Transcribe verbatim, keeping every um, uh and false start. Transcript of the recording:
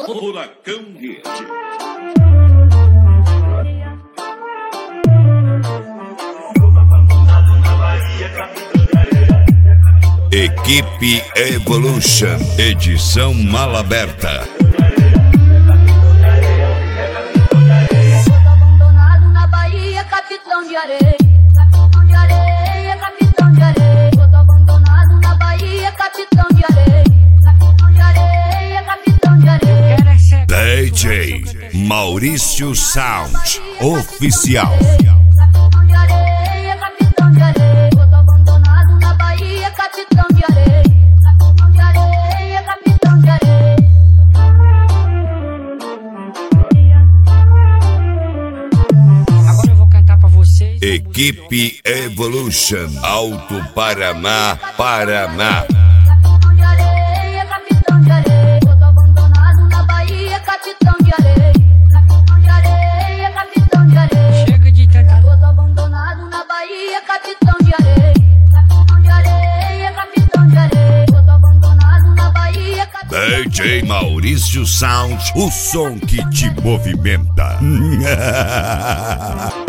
Furacão Rede. Equipe Evolution, edição Mala Aberta. Abandonado na Bahia, capitão de areia, capitão de areia, capitão de areia. Todo abandonado na Bahia, capitão de areia, capitão de areia, capitão de areia. D J Maurício Sound Oficial. Capitão de areia, capitão de areia. Todo abandonado na Bahia, capitão de areia, capitão de areia, capitão de areia. Agora eu vou cantar pra vocês. Equipe Evolution, Alto Paraná, Paraná. Capitão de areia, capitão de areia. Todo abandonado na Bahia, capitão de areia, capitão de areia, capitão de areia. Chega de tanta. Todo abandonado na Bahia, capitão de areia, capitão de areia, capitão de areia. Todo abandonado na Bahia, capitão de areia. D J Maurício Sound, o som que te movimenta.